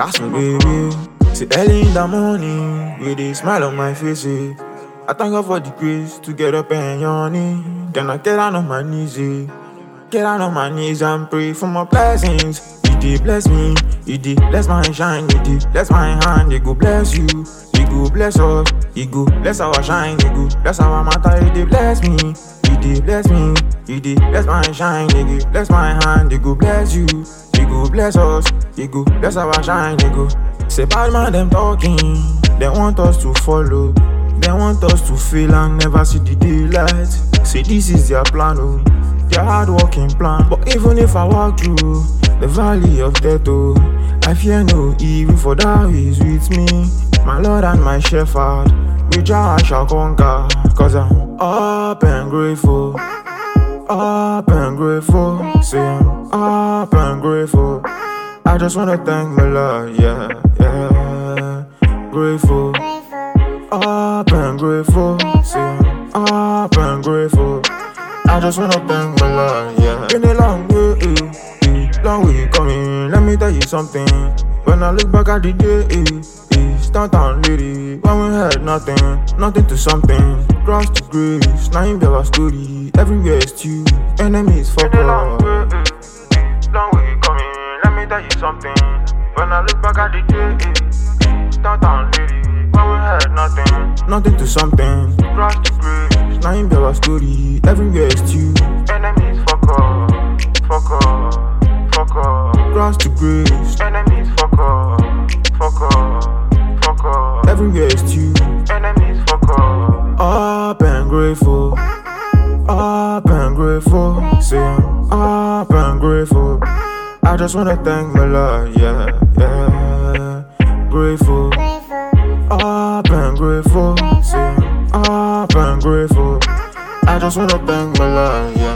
Castle, baby. See, early in the morning, with a smile on my face, I thank God for the grace to get up and yawning. Then I get down on my knees, get down on my knees and pray for my blessings. He did bless me, he did bless my shine, he did bless my hand, he go bless you, he go bless us, he go bless our shine, he go bless our matter, he did bless me, he did bless me, he did bless my shine, he go bless my hand, he go bless you, he go bless us, he go bless our shine, he go. Say bad man them talking, they want us to follow, they want us to fail and never see the daylight. Say this is their plan, oh, their hard working plan. But even if I walk through the valley of death, oh, I fear no evil, for thou is with me. My Lord and my shepherd, with Jah I shall conquer. Cause I'm up and grateful, up and grateful. Say I'm up and grateful. I just wanna thank my Lord, yeah, yeah. Grateful, up and grateful. Say I'm up and grateful. I just wanna thank my Lord, yeah. Been a long way, long way coming. Let me tell you something. When I look back at the day, downtown lady, when we had nothing to something. Cross the grace, now you our story. Everywhere is you, enemies fuck up. Long way coming. Let me tell you something. When I look back at the day, downtown lady, when we had nothing to something. Cross the grace, now you our story. Everywhere is you, enemies fuck up, fuck up, fuck up. Cross the grace, enemies fuck up, fuck up, fuck up. Everywhere is you, enemies fuck up. Up and grateful, up and grateful. Say I'm up and grateful. I just wanna thank my Lord, yeah, yeah. Grateful, up and grateful. Say I'm up and grateful. I just wanna thank my Lord, yeah.